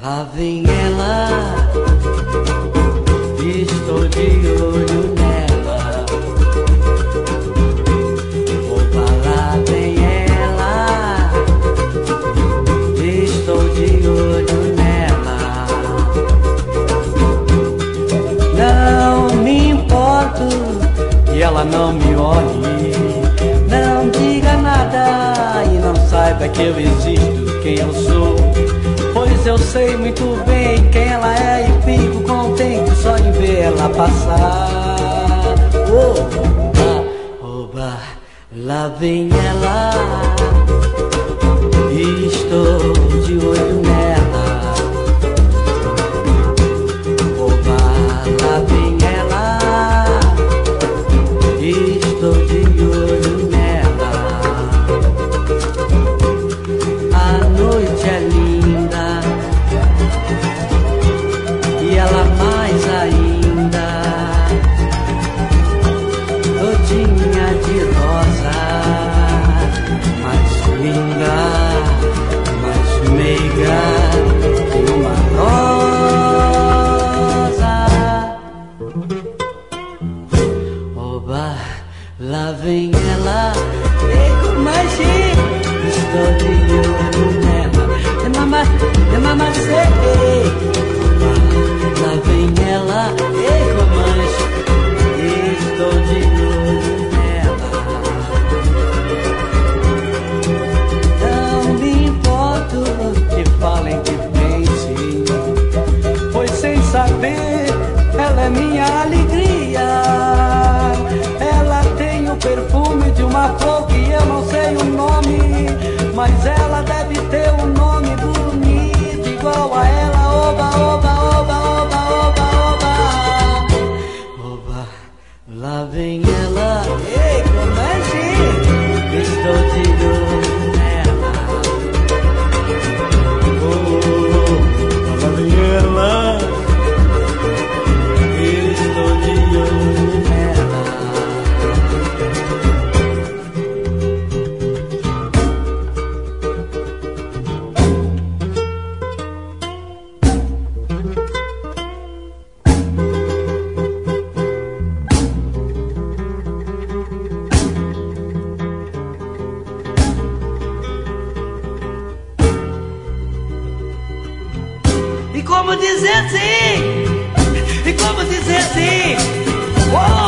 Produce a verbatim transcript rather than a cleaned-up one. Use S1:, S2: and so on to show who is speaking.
S1: Lá vem ela, estou de olho nela. Opa, lá vem ela, estou de olho nela. Não me importo que ela não me olhe, não diga nada e não saiba que eu existo, quem eu sou. Pois eu sei muito bem quem ela é e fico contente só em ver ela passar. Oba, oba, lá vem ela, estou de olho nela. Oba, lá vem ela, estou de olho nela. A noite é linda e ela mais ainda, todinha de rosa, mais linda, mais meiga que uma rosa. Oba, lá vem ela, e com magia estou de olho nela. É mamá, é mamá, sei. Lá vem ela, e com magia estou de olho nela. Não me importo que falem, que pensem, pois sem saber ela é minha alegria. Ela tem o perfume de uma flor que eu não sei o nome, mas ela deve ter um nome bonito igual a ela. Oba, oba, oba, oba, oba, oba. Oba, lá vem ela, ei, como é que estou de olho nela. Oh, lá vem ela, estou de olho nela. E como dizer sim, e como dizer sim, oh!